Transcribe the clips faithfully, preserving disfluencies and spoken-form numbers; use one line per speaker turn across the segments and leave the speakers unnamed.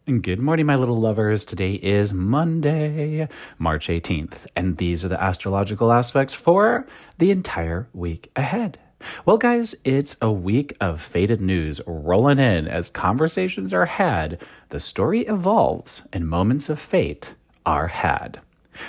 Good morning, my little lovers. Today is Monday, March eighteenth, and these are the astrological aspects for the entire week ahead. Well, guys, it's a week of fated news rolling in as conversations are had, the story evolves, and moments of fate are had.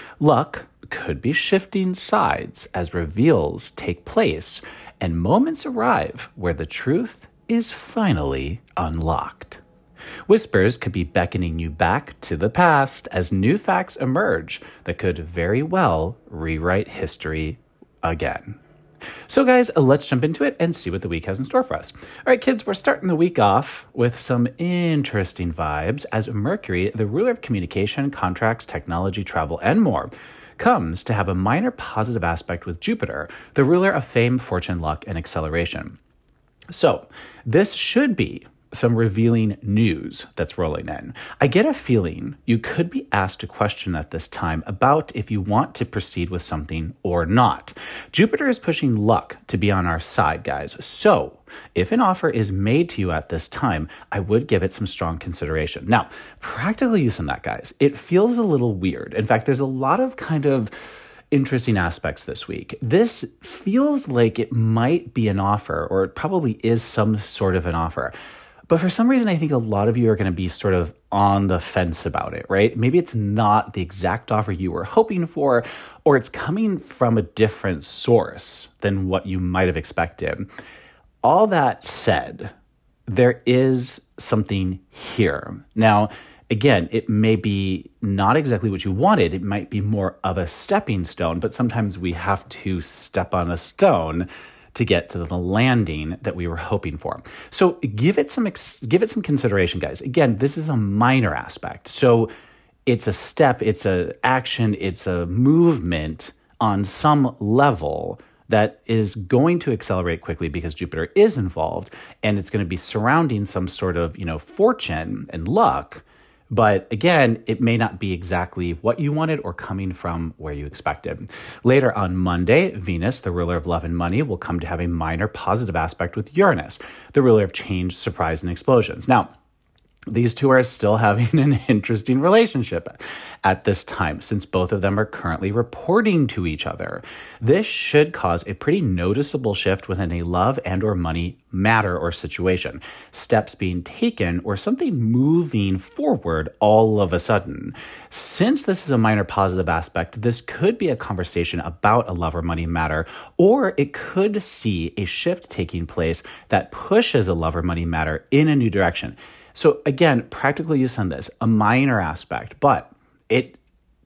Luck could be shifting sides as reveals take place and moments arrive where the truth is finally unlocked. Whispers could be beckoning you back to the past as new facts emerge that could very well rewrite history again. So guys, let's jump into it and see what the week has in store for us. All right, kids, we're starting the week off with some interesting vibes as Mercury, the ruler of communication, contracts, technology, travel, and more, comes to have a minor positive aspect with Jupiter, the ruler of fame, fortune, luck, and acceleration. So this should be some revealing news that's rolling in. I get a feeling you could be asked a question at this time about if you want to proceed with something or not. Jupiter is pushing luck to be on our side, guys. So if an offer is made to you at this time, I would give it some strong consideration. Now, practical use on that, guys, it feels a little weird. In fact, there's a lot of kind of interesting aspects this week. This feels like it might be an offer, or it probably is some sort of an offer. But for some reason, I think a lot of you are going to be sort of on the fence about it, right? Maybe it's not the exact offer you were hoping for, or it's coming from a different source than what you might have expected. All that said, there is something here. Now, again, it may be not exactly what you wanted. It might be more of a stepping stone, but sometimes we have to step on a stone to get to the landing that we were hoping for. So give it some ex- give it some consideration, guys. Again, this is a minor aspect. So it's a step, it's a action, it's a movement on some level that is going to accelerate quickly because Jupiter is involved, and it's going to be surrounding some sort of, you know, fortune and luck. But again, it may not be exactly what you wanted or coming from where you expected. Later on Monday, Venus, the ruler of love and money, will come to have a minor positive aspect with Uranus, the ruler of change, surprise, and explosions. Now, these two are still having an interesting relationship at this time, since both of them are currently reporting to each other. This should cause a pretty noticeable shift within a love and or money matter or situation, steps being taken or something moving forward all of a sudden. Since this is a minor positive aspect, this could be a conversation about a love or money matter, or it could see a shift taking place that pushes a love or money matter in a new direction. So again, practical use on this, a minor aspect, but it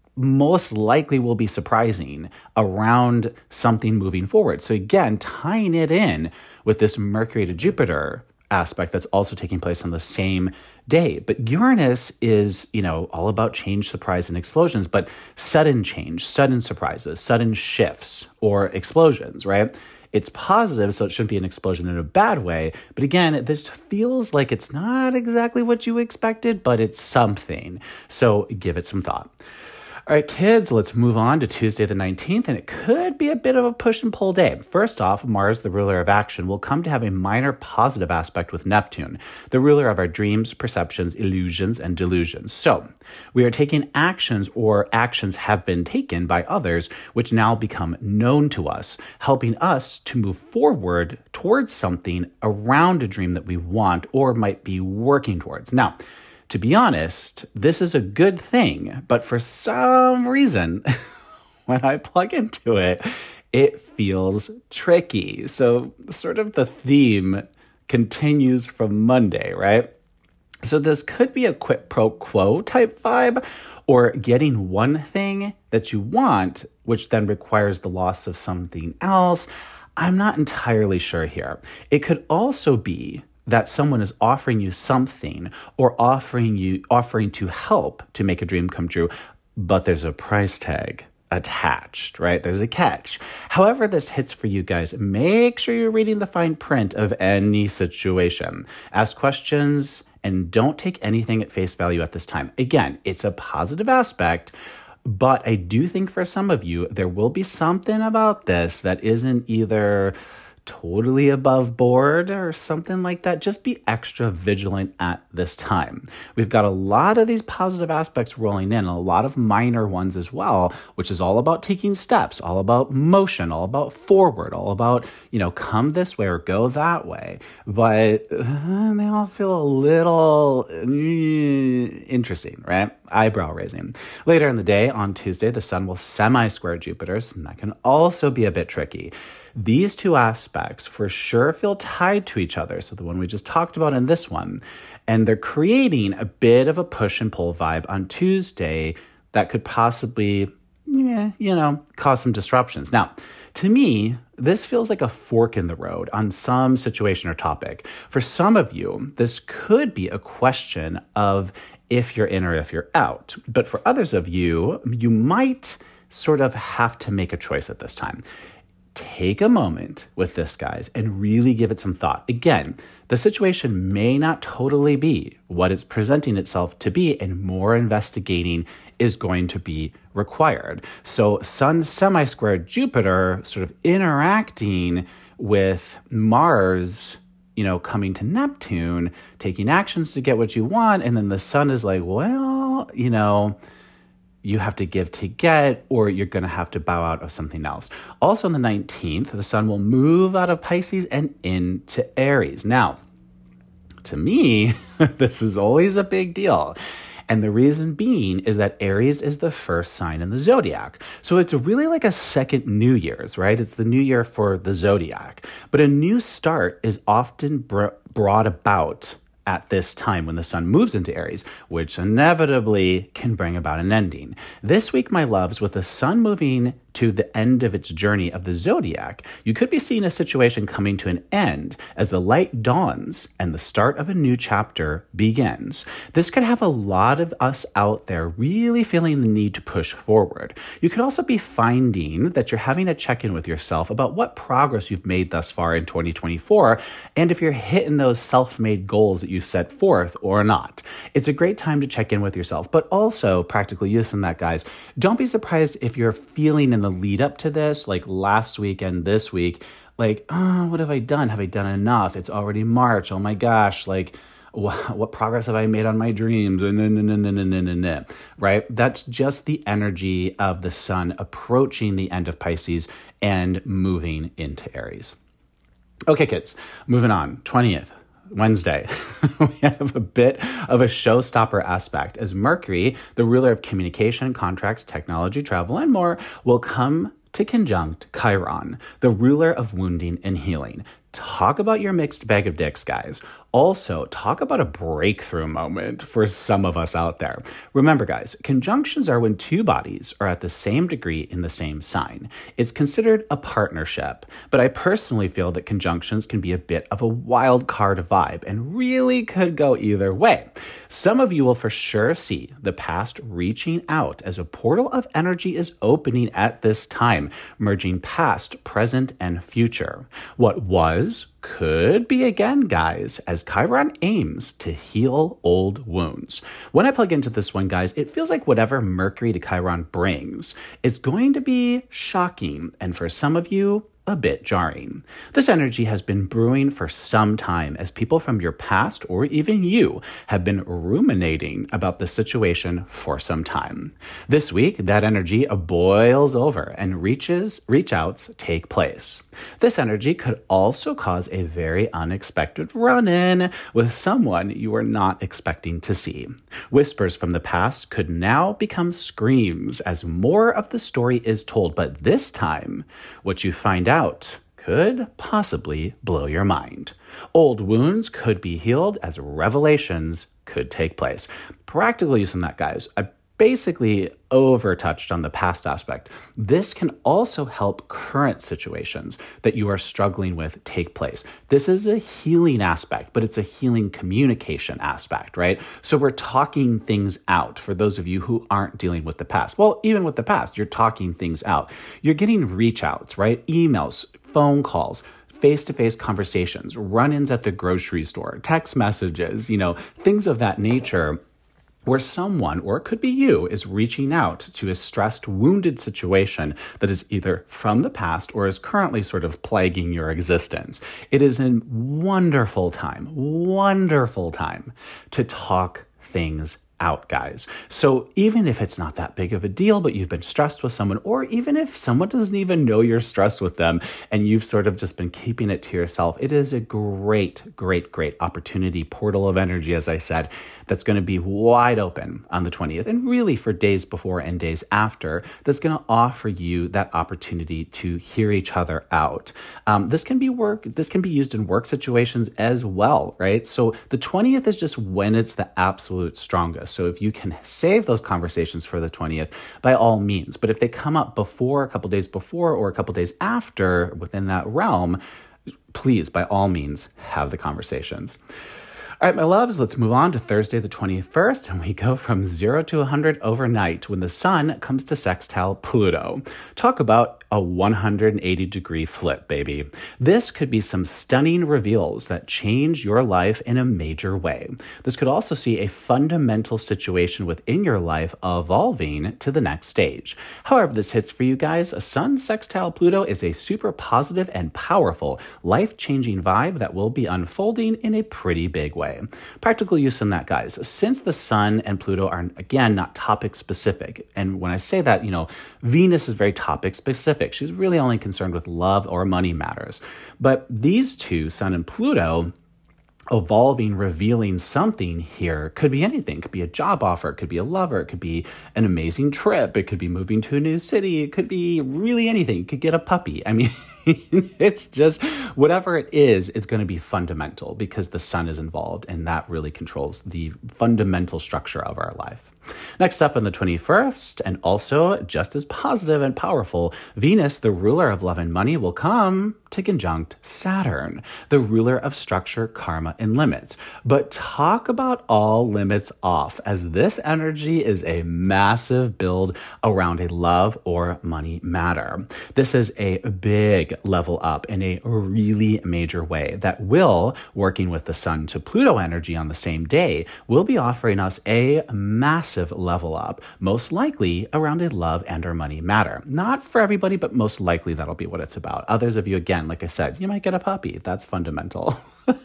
most likely will be surprising around something moving forward. So again, tying it in with this Mercury to Jupiter aspect that's also taking place on the same day. But Uranus is, you know, all about change, surprise, and explosions, but sudden change, sudden surprises, sudden shifts or explosions, right? It's positive, so it shouldn't be an explosion in a bad way. But again, this feels like it's not exactly what you expected, but it's something. So give it some thought. All right, kids, let's move on to Tuesday the nineteenth, and it could be a bit of a push and pull day. First off, Mars, the ruler of action, will come to have a minor positive aspect with Neptune, the ruler of our dreams, perceptions, illusions, and delusions. So we are taking actions, or actions have been taken by others, which now become known to us, helping us to move forward towards something around a dream that we want or might be working towards. Now, to be honest, this is a good thing, but for some reason, when I plug into it, it feels tricky. So sort of the theme continues from Monday, right? So this could be a quid pro quo type vibe, or getting one thing that you want, which then requires the loss of something else. I'm not entirely sure here. It could also be that someone is offering you something, or offering you offering to help to make a dream come true, but there's a price tag attached, right? There's a catch. However this hits for you guys, make sure you're reading the fine print of any situation. Ask questions and don't take anything at face value at this time. Again, it's a positive aspect, but I do think for some of you, there will be something about this that isn't either totally above board or something like that, just be extra vigilant at this time. We've got a lot of these positive aspects rolling in, a lot of minor ones as well, which is all about taking steps, all about motion, all about forward, all about, you know, come this way or go that way. But uh, they all feel a little uh, interesting, right? Eyebrow raising. Later in the day, on Tuesday, the sun will semi-square Jupiter, and that can also be a bit tricky. These two aspects for sure feel tied to each other. So the one we just talked about and this one. And they're creating a bit of a push and pull vibe on Tuesday that could possibly, yeah, you know, cause some disruptions. Now, to me, this feels like a fork in the road on some situation or topic. For some of you, this could be a question of if you're in or if you're out. But for others of you, you might sort of have to make a choice at this time. Take a moment with this, guys, and really give it some thought. Again, the situation may not totally be what it's presenting itself to be, and more investigating is going to be required. So Sun semi-square Jupiter sort of interacting with Mars, you know, coming to Neptune, taking actions to get what you want, and then the sun is like, well, you know, you have to give to get, or you're going to have to bow out of something else. Also on the nineteenth, the sun will move out of Pisces and into Aries. Now, to me, this is always a big deal. And the reason being is that Aries is the first sign in the zodiac. So it's really like a second New Year's, right? It's the new year for the zodiac. But a new start is often br- brought about at this time when the sun moves into Aries, which inevitably can bring about an ending. This week, my loves, with the sun moving to the end of its journey of the zodiac, you could be seeing a situation coming to an end as the light dawns and the start of a new chapter begins. This could have a lot of us out there really feeling the need to push forward. You could also be finding that you're having a check-in with yourself about what progress you've made thus far in twenty twenty-four, and if you're hitting those self-made goals that you set forth or not. It's a great time to check in with yourself, but also practically use in that, guys. Don't be surprised if you're feeling in the lead up to this, like last week and this week, like, oh, what have I done? Have I done enough? It's already March. Oh my gosh, like, wh- what progress have I made on my dreams? Right? That's just the energy of the sun approaching the end of Pisces and moving into Aries. Okay, kids, moving on. twentieth. Wednesday, we have a bit of a showstopper aspect as Mercury, the ruler of communication, contracts, technology, travel, and more, will come to conjunct Chiron, the ruler of wounding and healing. Talk about your mixed bag of dicks, guys. Also, talk about a breakthrough moment for some of us out there. Remember, guys, conjunctions are when two bodies are at the same degree in the same sign. It's considered a partnership, but I personally feel that conjunctions can be a bit of a wild card vibe and really could go either way. Some of you will for sure see the past reaching out as a portal of energy is opening at this time, merging past, present, and future. What was could be again, guys, as Chiron aims to heal old wounds. When I plug into this one, guys, it feels like whatever Mercury to Chiron brings, it's going to be shocking, and for some of you, a bit jarring. This energy has been brewing for some time as people from your past or even you have been ruminating about the situation for some time. This week, that energy boils over and reaches, reach outs take place. This energy could also cause a very unexpected run-in with someone you are not expecting to see. Whispers from the past could now become screams as more of the story is told, but this time, what you find out could possibly blow your mind. Old wounds could be healed as revelations could take place. Practical use in that, guys. I basically over-touched on the past aspect. This can also help current situations that you are struggling with take place. This is a healing aspect, but it's a healing communication aspect, right? So we're talking things out for those of you who aren't dealing with the past. Well, even with the past, you're talking things out. You're getting reach outs, right? Emails, phone calls, face-to-face conversations, run-ins at the grocery store, text messages, you know, things of that nature where someone, or it could be you, is reaching out to a stressed, wounded situation that is either from the past or is currently sort of plaguing your existence. It is a wonderful time, wonderful time to talk things out, guys. So even if it's not that big of a deal, but you've been stressed with someone, or even if someone doesn't even know you're stressed with them and you've sort of just been keeping it to yourself, it is a great, great, great opportunity, portal of energy, as I said, that's going to be wide open on the twentieth, and really for days before and days after, that's going to offer you that opportunity to hear each other out. Um, this can be work, this can be used in work situations as well, right? So the twentieth is just when it's the absolute strongest. So if you can save those conversations for the twentieth, by all means. But if they come up before, a couple days before, or a couple days after within that realm, please, by all means, have the conversations. All right, my loves, let's move on to Thursday the twenty-first, and we go from zero to one hundred overnight when the sun comes to sextile Pluto. Talk about a one hundred eighty degree flip, baby. This could be some stunning reveals that change your life in a major way. This could also see a fundamental situation within your life evolving to the next stage. However this hits for you guys, a sun sextile Pluto is a super positive and powerful, life-changing vibe that will be unfolding in a pretty big way. Practical use in that, guys. Since the sun and Pluto are, again, not topic specific, and when I say that, you know, Venus is very topic specific. She's really only concerned with love or money matters. But these two, sun and Pluto, evolving, revealing something here could be anything. It could be a job offer. It could be a lover. It could be an amazing trip. It could be moving to a new city. It could be really anything. You could get a puppy. I mean, it's just whatever it is, it's going to be fundamental because the sun is involved and that really controls the fundamental structure of our life. Next up on the twenty-first, and also just as positive and powerful, Venus, the ruler of love and money, will come to conjunct Saturn, the ruler of structure, karma, and limits. But talk about all limits off, as this energy is a massive build around a love or money matter. This is a big level up in a really major way that will, working with the sun to Pluto energy on the same day, will be offering us a massive level up, most likely around a love and or money matter. Not for everybody, but most likely that'll be what it's about. Others of you, again, like I said, you might get a puppy. That's fundamental.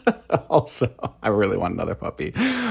Also, I really want another puppy.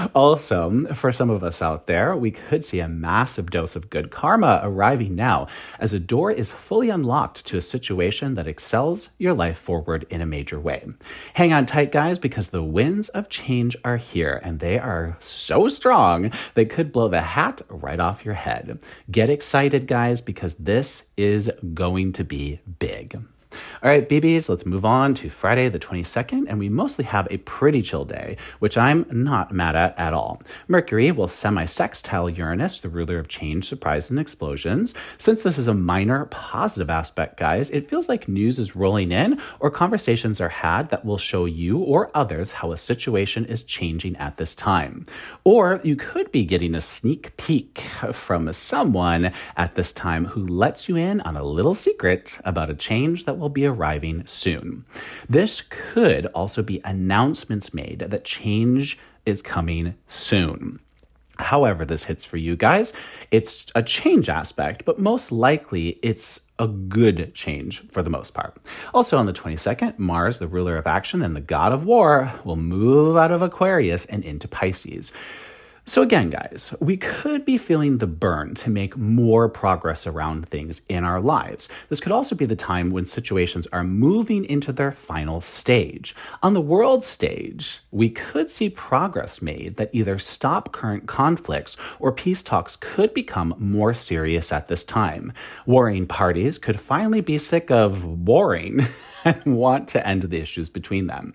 Also, for some of us out there, we could see a massive dose of good karma arriving now as a door is fully unlocked to a situation that excels your life forward in a major way. Hang on tight, guys, because the winds of change are here and they are so strong they could blow the hat right off your head. Get excited, guys, because this is going to be big. All right, B Bs, let's move on to Friday the twenty-second, and we mostly have a pretty chill day, which I'm not mad at at all. Mercury will semi-sextile Uranus, the ruler of change, surprise, and explosions. Since this is a minor positive aspect, guys, it feels like news is rolling in or conversations are had that will show you or others how a situation is changing at this time. Or you could be getting a sneak peek from someone at this time who lets you in on a little secret about a change that will be arriving soon. This could also be announcements made that change is coming soon. However this hits for you guys, it's a change aspect, but most likely it's a good change for the most part. Also on the twenty-second, Mars, the ruler of action and the god of war, will move out of Aquarius and into Pisces. So again, guys, we could be feeling the burn to make more progress around things in our lives. This could also be the time when situations are moving into their final stage. On the world stage, we could see progress made that either stop current conflicts or peace talks could become more serious at this time. Warring parties could finally be sick of warring and want to end the issues between them.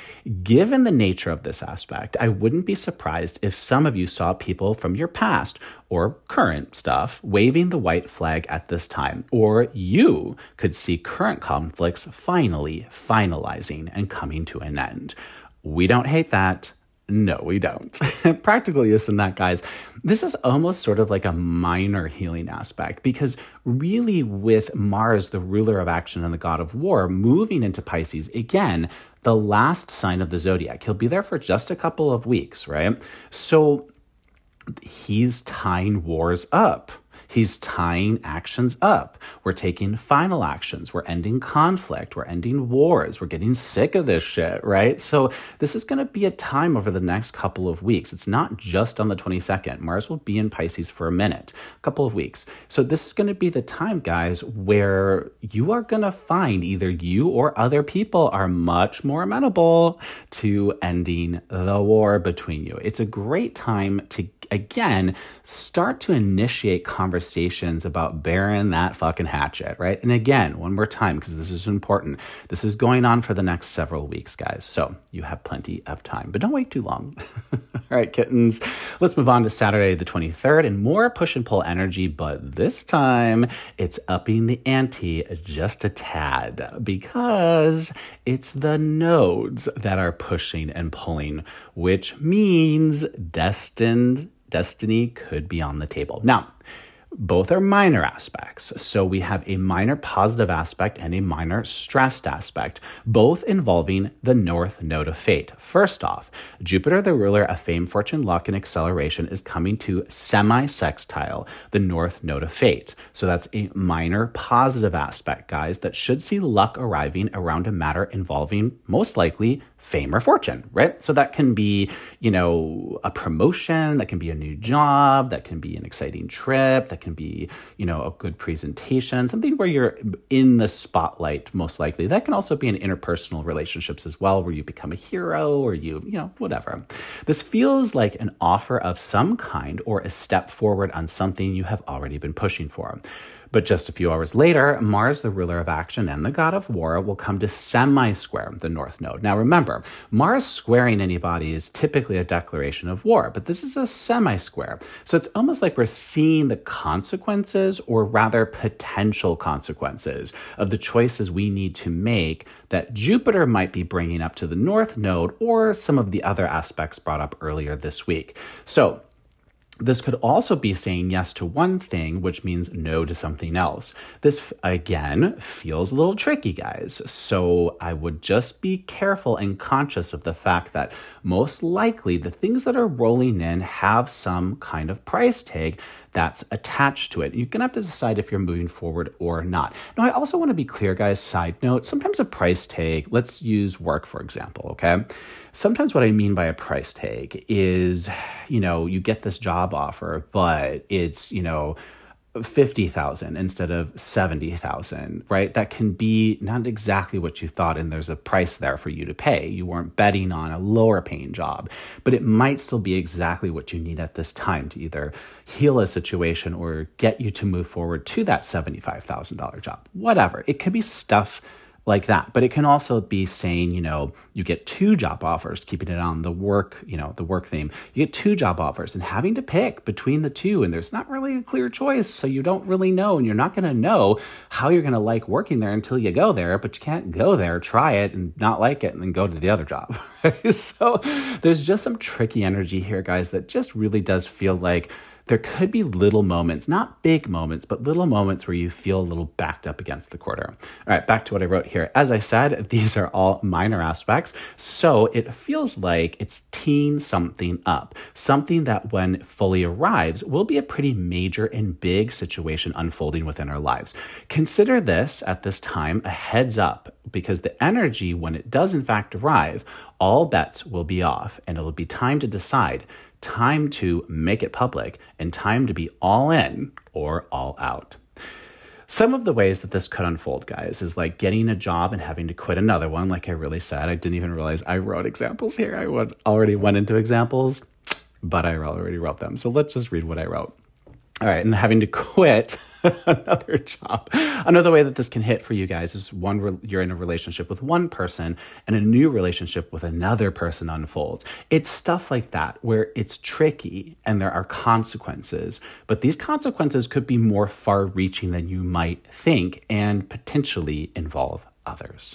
Given the nature of this aspect, I wouldn't be surprised if some of you saw people from your past or current stuff waving the white flag at this time, or you could see current conflicts finally finalizing and coming to an end. We don't hate that. No, we don't. Practical use in that, guys. This is almost sort of like a minor healing aspect because really with Mars, the ruler of action and the god of war, moving into Pisces, again, the last sign of the zodiac. He'll be there for just a couple of weeks, right? So he's tying wars up. He's tying actions up. We're taking final actions. We're ending conflict. We're ending wars. We're getting sick of this shit, right? So this is going to be a time over the next couple of weeks. It's not just on the twenty-second. Mars will be in Pisces for a minute, a couple of weeks. So this is going to be the time, guys, where you are going to find either you or other people are much more amenable to ending the war between you. It's a great time to, again, start to initiate conversations Conversations about burying that fucking hatchet, right? And again, one more time, because this is important. This is going on for the next several weeks, guys. So you have plenty of time, but don't wait too long. All right, kittens. Let's move on to Saturday the twenty-third and more push and pull energy, but this time it's upping the ante just a tad because it's the nodes that are pushing and pulling, which means destined destiny could be on the table. Now, both are minor aspects. So we have a minor positive aspect and a minor stressed aspect, both involving the north node of fate. First off, Jupiter, the ruler of fame, fortune, luck, and acceleration, is coming to semi-sextile the north node of fate. So that's a minor positive aspect, guys, that should see luck arriving around a matter involving, most likely, fame or fortune, right? So that can be, you know, a promotion, that can be a new job, that can be an exciting trip, that can be, you know, a good presentation, something where you're in the spotlight, most likely. That can also be in interpersonal relationships as well, where you become a hero or you, you know, whatever. This feels like an offer of some kind or a step forward on something you have already been pushing for. But just a few hours later, Mars, the ruler of action and the god of war, will come to semi-square the north node. Now remember, Mars squaring anybody is typically a declaration of war, but this is a semi-square. So it's almost like we're seeing the consequences, or rather potential consequences, of the choices we need to make that Jupiter might be bringing up to the north node, or some of the other aspects brought up earlier this week. So this could also be saying yes to one thing, which means no to something else. This, again, feels a little tricky, guys. So I would just be careful and conscious of the fact that most likely the things that are rolling in have some kind of price tag that's attached to it. You're going to have to decide if you're moving forward or not. Now, I also want to be clear, guys, side note, sometimes a price tag, let's use work, for example, okay? Sometimes what I mean by a price tag is, you know, you get this job offer, but it's, you know, fifty thousand instead of seventy thousand, right? That can be not exactly what you thought, and there's a price there for you to pay. You weren't betting on a lower paying job, but it might still be exactly what you need at this time to either heal a situation or get you to move forward to that seventy-five thousand dollars job, whatever. It could be stuff like that. But it can also be saying, you know, you get two job offers, keeping it on the work, you know, the work theme. You get two job offers and having to pick between the two, and there's not really a clear choice. So you don't really know, and you're not going to know how you're going to like working there until you go there, but you can't go there, try it and not like it and then go to the other job. So there's just some tricky energy here, guys, that just really does feel like there could be little moments, not big moments, but little moments where you feel a little backed up against the quarter. All right, back to what I wrote here. As I said, these are all minor aspects. So it feels like it's teeing something up, something that when fully arrives will be a pretty major and big situation unfolding within our lives. Consider this at this time a heads up, because the energy, when it does in fact arrive, all bets will be off, and it'll be time to decide, time to make it public, and time to be all in or all out. Some of the ways that this could unfold, guys, is like getting a job and having to quit another one. Like I really said, I didn't even realize I wrote examples here. I would already went into examples, but I already wrote them. So let's just read what I wrote. All right, and having to quit another job. Another way that this can hit for you guys is one, you're in a relationship with one person and a new relationship with another person unfolds. It's stuff like that where it's tricky and there are consequences, but these consequences could be more far reaching than you might think and potentially involve others.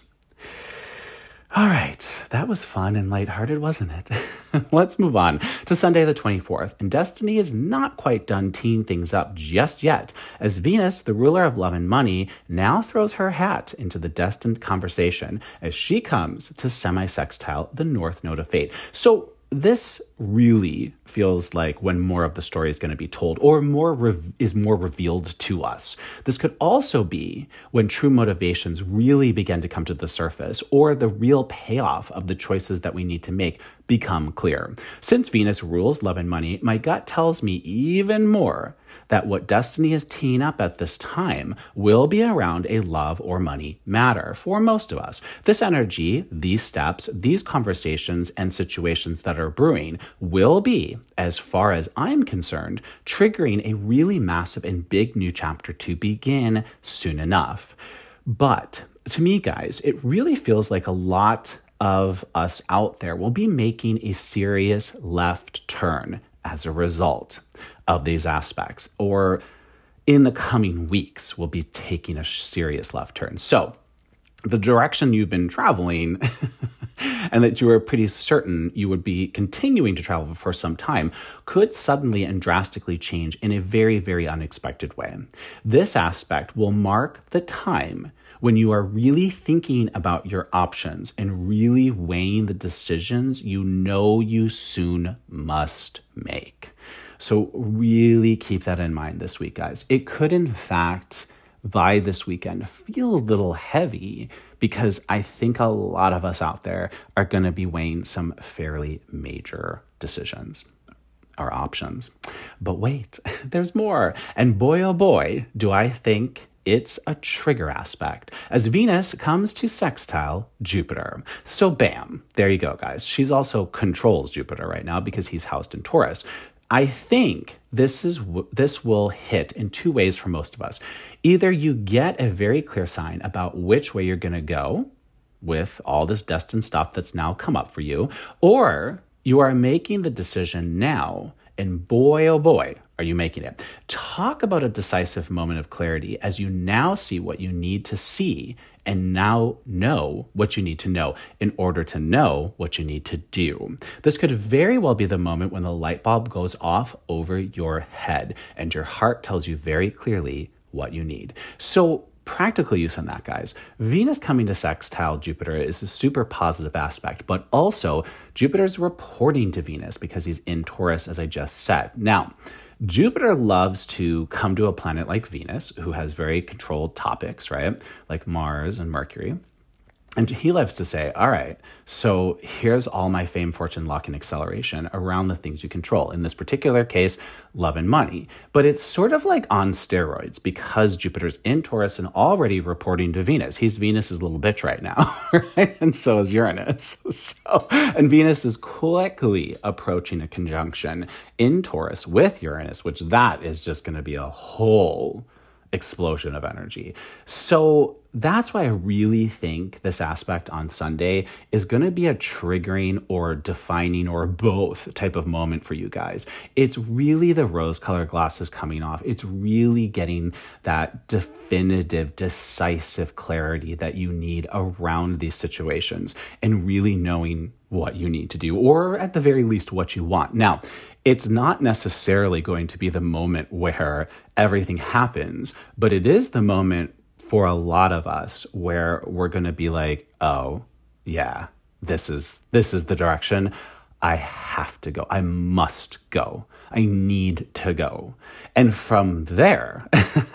All right, that was fun and lighthearted, wasn't it? Let's move on to Sunday the twenty-fourth, and destiny is not quite done teeing things up just yet, as Venus, the ruler of love and money, now throws her hat into the destined conversation as she comes to semi-sextile the north node of fate. So this really feels like when more of the story is going to be told or more re- is more revealed to us. This could also be when true motivations really begin to come to the surface or the real payoff of the choices that we need to make become clear. Since Venus rules love and money, my gut tells me even more that what destiny is teeing up at this time will be around a love or money matter for most of us. This energy, these steps, these conversations and situations that are brewing will be, as far as I'm concerned, triggering a really massive and big new chapter to begin soon enough. But to me, guys, it really feels like a lot of us out there will be making a serious left turn as a result of these aspects, or in the coming weeks, we'll be taking a serious left turn. So the direction you've been traveling and that you were pretty certain you would be continuing to travel for some time could suddenly and drastically change in a very, very unexpected way. This aspect will mark the time when you are really thinking about your options and really weighing the decisions you know you soon must make. So really keep that in mind this week, guys. It could, in fact, by this weekend, feel a little heavy because I think a lot of us out there are going to be weighing some fairly major decisions or options. But wait, there's more. And boy, oh boy, do I think it's a trigger aspect as Venus comes to sextile Jupiter. So bam, there you go, guys. She's also controls Jupiter right now because he's housed in Taurus. I think this is this will hit in two ways for most of us. Either you get a very clear sign about which way you're going to go with all this destined stuff that's now come up for you, or you are making the decision now, and boy, oh boy, are you making it. Talk about a decisive moment of clarity as you now see what you need to see and now know what you need to know in order to know what you need to do. This could very well be the moment when the light bulb goes off over your head and your heart tells you very clearly what you need. So practical use on that, guys. Venus coming to sextile Jupiter is a super positive aspect, but also Jupiter's reporting to Venus because he's in Taurus, as I just said. Now, Jupiter loves to come to a planet like Venus, who has very controlled topics, right? Like Mars and Mercury. And he loves to say, all right, so here's all my fame, fortune, luck, and acceleration around the things you control. In this particular case, love and money. But it's sort of like on steroids because Jupiter's in Taurus and already reporting to Venus. He's Venus's little bitch right now, right? And so is Uranus. So, and Venus is quickly approaching a conjunction in Taurus with Uranus, which that is just going to be a whole explosion of energy. So that's why I really think this aspect on Sunday is going to be a triggering or defining or both type of moment for you guys. It's really the rose-colored glasses coming off. It's really getting that definitive, decisive clarity that you need around these situations and really knowing what you need to do, or at the very least, what you want. Now, it's not necessarily going to be the moment where everything happens, but it is the moment for a lot of us where we're going to be like, oh, yeah, this is this is the direction. I have to go. I must go. I need to go. And from there,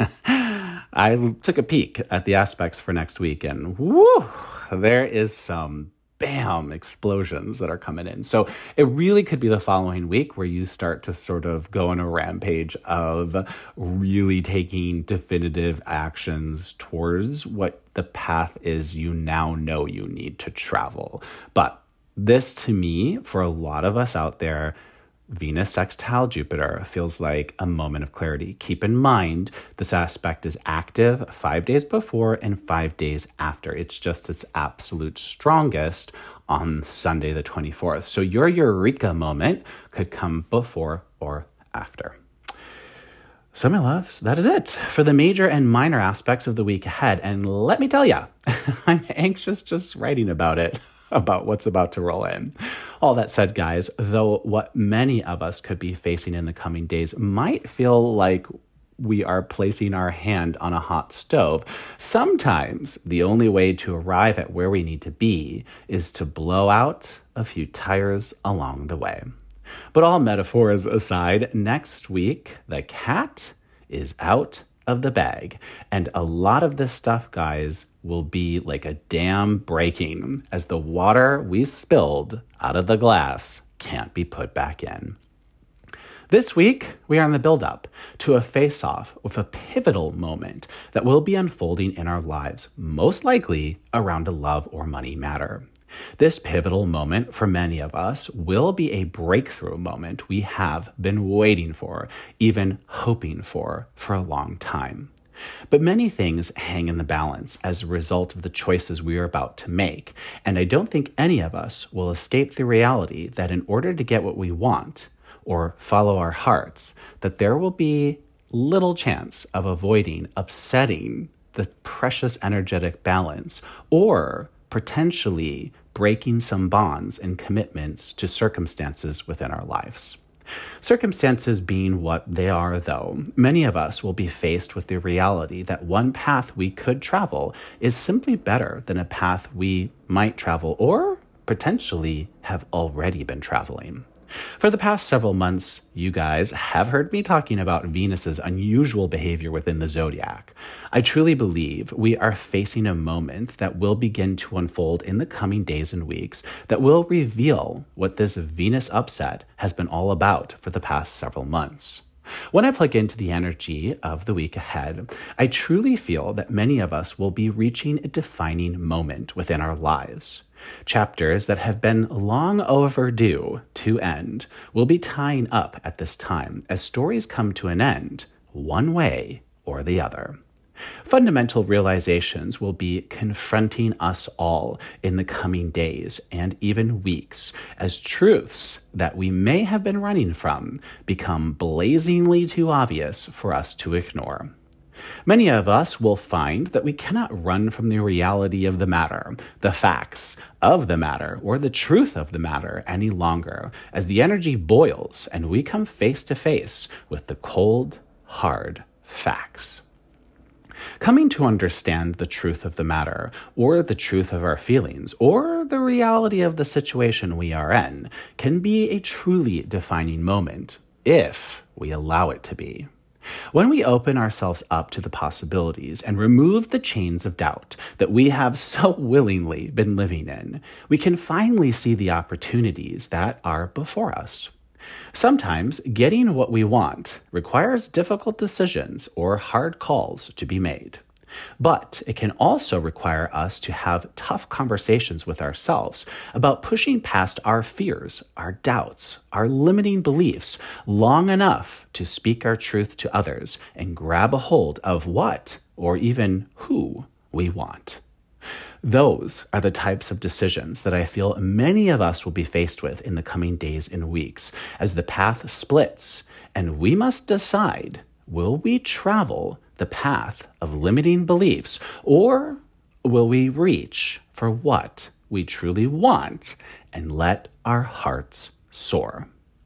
I took a peek at the aspects for next week, and whoo, there is some bam explosions that are coming in. So it really could be the following week where you start to sort of go on a rampage of really taking definitive actions towards what the path is you now know you need to travel. But this, to me, for a lot of us out there, Venus sextile Jupiter feels like a moment of clarity. Keep in mind, this aspect is active five days before and five days after. It's just its absolute strongest on Sunday the twenty-fourth. So your eureka moment could come before or after. So my loves, that is it for the major and minor aspects of the week ahead. And let me tell you, I'm anxious just writing about it. About what's about to roll in. All that said, guys, though what many of us could be facing in the coming days might feel like we are placing our hand on a hot stove, sometimes the only way to arrive at where we need to be is to blow out a few tires along the way. But all metaphors aside, next week, the cat is out of the bag. And a lot of this stuff, guys, will be like a dam breaking as the water we spilled out of the glass can't be put back in. This week, we are in the build-up to a face-off with a pivotal moment that will be unfolding in our lives, most likely around a love or money matter. This pivotal moment for many of us will be a breakthrough moment we have been waiting for, even hoping for, for a long time. But many things hang in the balance as a result of the choices we are about to make, and I don't think any of us will escape the reality that in order to get what we want, or follow our hearts, that there will be little chance of avoiding upsetting the precious energetic balance, or potentially breaking some bonds and commitments to circumstances within our lives. Circumstances being what they are, though, many of us will be faced with the reality that one path we could travel is simply better than a path we might travel or potentially have already been traveling. For the past several months, you guys have heard me talking about Venus's unusual behavior within the zodiac. I truly believe we are facing a moment that will begin to unfold in the coming days and weeks that will reveal what this Venus upset has been all about for the past several months. When I plug into the energy of the week ahead, I truly feel that many of us will be reaching a defining moment within our lives. Chapters that have been long overdue to end will be tying up at this time as stories come to an end, one way or the other. Fundamental realizations will be confronting us all in the coming days and even weeks as truths that we may have been running from become blazingly too obvious for us to ignore. Many of us will find that we cannot run from the reality of the matter, the facts of the matter, or the truth of the matter any longer, as the energy boils and we come face to face with the cold, hard facts. Coming to understand the truth of the matter, or the truth of our feelings, or the reality of the situation we are in, can be a truly defining moment, if we allow it to be. When we open ourselves up to the possibilities and remove the chains of doubt that we have so willingly been living in, we can finally see the opportunities that are before us. Sometimes getting what we want requires difficult decisions or hard calls to be made. But it can also require us to have tough conversations with ourselves about pushing past our fears, our doubts, our limiting beliefs long enough to speak our truth to others and grab a hold of what, or even who, we want. Those are the types of decisions that I feel many of us will be faced with in the coming days and weeks as the path splits, and we must decide, will we travel the path of limiting beliefs, or will we reach for what we truly want and let our hearts soar?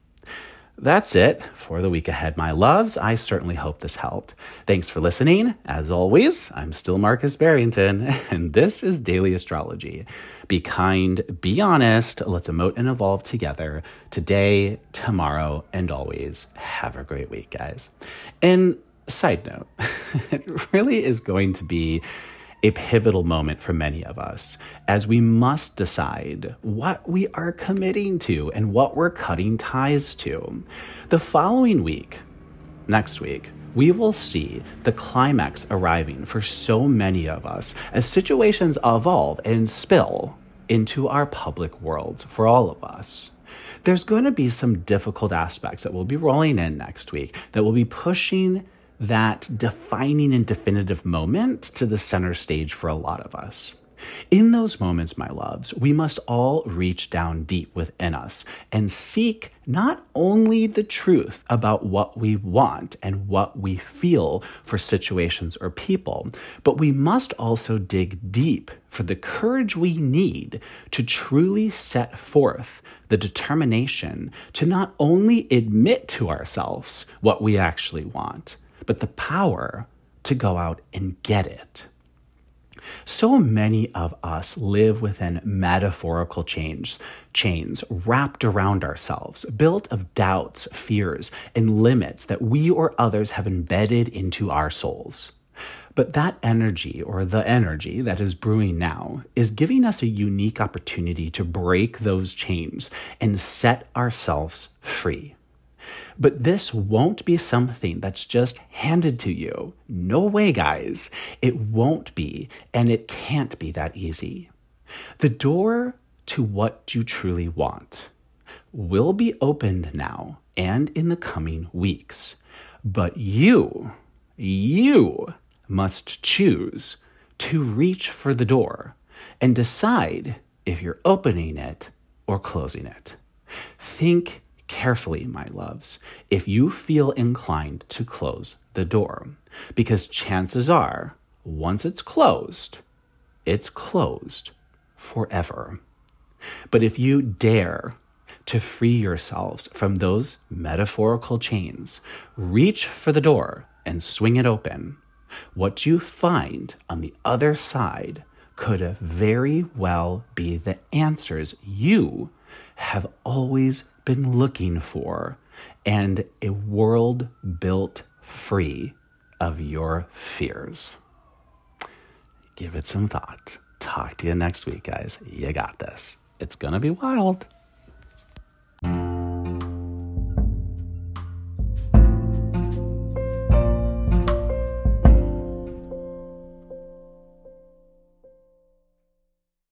That's it for the week ahead, my loves. I certainly hope this helped. Thanks for listening. As always, I'm still Marcus Barrington, and this is Daily Astrology. Be kind, be honest, let's emote and evolve together today, tomorrow, and always. Have a great week, guys. And side note, it really is going to be a pivotal moment for many of us as we must decide what we are committing to and what we're cutting ties to. The following week, next week, we will see the climax arriving for so many of us as situations evolve and spill into our public worlds for all of us. There's going to be some difficult aspects that will be rolling in next week that will be pushing that defining and definitive moment to the center stage for a lot of us. In those moments, my loves, we must all reach down deep within us and seek not only the truth about what we want and what we feel for situations or people, but we must also dig deep for the courage we need to truly set forth the determination to not only admit to ourselves what we actually want, but the power to go out and get it. So many of us live within metaphorical chains, chains wrapped around ourselves, built of doubts, fears, and limits that we or others have embedded into our souls. But that energy, or the energy that is brewing now, is giving us a unique opportunity to break those chains and set ourselves free. But this won't be something that's just handed to you. No way, guys. It won't be, and it can't be that easy. The door to what you truly want will be opened now and in the coming weeks. But you, you must choose to reach for the door and decide if you're opening it or closing it. Think carefully, my loves, if you feel inclined to close the door, because chances are, once it's closed, it's closed forever. But if you dare to free yourselves from those metaphorical chains, reach for the door and swing it open, what you find on the other side could very well be the answers you have always been looking for, and a world built free of your fears. Give it some thought. Talk to you next week, guys. You got this. It's gonna be wild.